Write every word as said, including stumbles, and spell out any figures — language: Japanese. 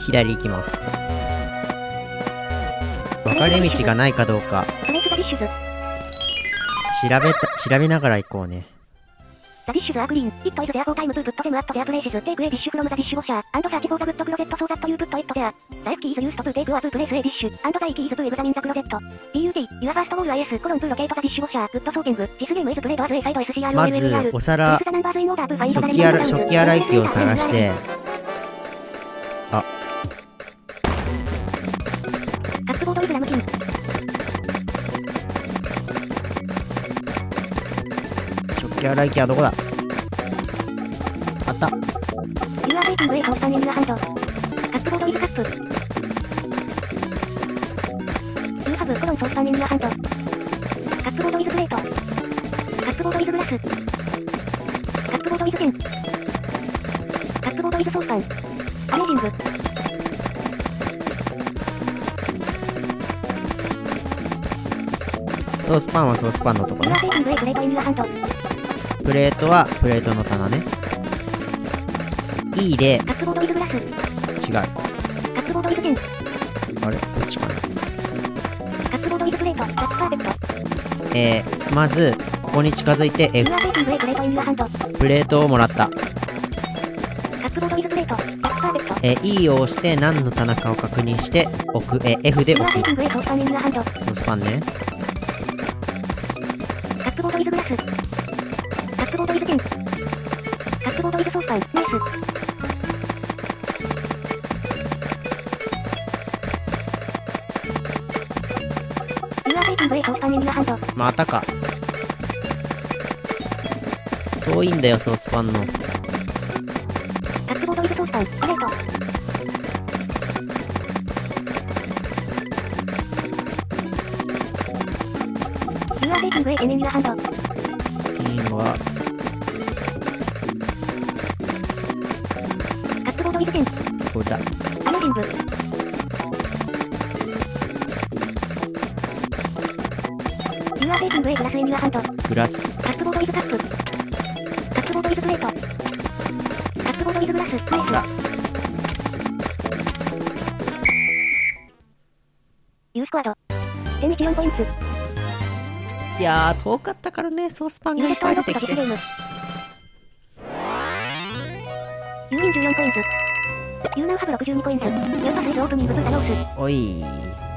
左行きます。分かれ道がないかどうか調べた調べながら行こうね。 ザディッシュズアーグリーン、イットイズデアフォータイムブープットゼムアットデアプレイシズ、テイクエディッシュフロムザディッシュウォシャー、アンドサーチフォーザグッドクロゼットソーザットユープットエットデア。ザエフキーズユーストプーテイクアプープレイスエディッシュ、アンドザイキーズプーエグザミンザクロゼット。ピーユーティー、ユアファーストボールアイエス、コロンプーロケートザディッシュウォシャー、グッドソーティング、ディスゲームイズプレイドアズエサイド エスシーアールオーエルエルアール。 まずお皿、食器洗食器洗い機を探して、あ、 カップボードイズラムキン。 食器洗い機はどこだ。あった。 ユアーテイキングエイトスタンディングハンド。カップボードイズカップ。ユーハブコロンソースタンディングハンド。カップボードイズプレート。カップボードイズグラス。カップボードイズペン。カップボードイズソースパン。アメージング。 ソースパンはソースパンのとこね。プレートはプレートの棚ね。E でカップボードイズグラス。違う。 カップボードイズペン。 あれこっちかな。 カップボードイズプレート。ラックパーフェクト。えー、まずここに近づいて F。プレートをもらった。 カップボードイズプレート。ラックパーフェクト。 えー、E を押して何の棚かを確認して置く。えー、F で置く。ソースパンね。 カップボードイズグラス。カップボードイズペン。カップボードイズソースパン。ナイス。 またか。遠いんだよソースパンの。 カップボードイズソースパン。プレート。ユアーテイキングエイテンユアハンド。 ティーンはカップボードイズペン。 ここだ。 アメージング。ユアーテイキングエイグラスエンユアハンド。 グラス。 カップボードイズカップ。カップボードイズプレート。カップボードイズグラス。ナイス。ユースクワード。せんにじゅうよんポイント。 いやー遠かったからね。ソースパンがいっぱい出てきて。 ユーミンじゅうよんポイント。ユーナウハブろくじゅうにポイント。ユーパスイズオープニングブータロース。 おいー。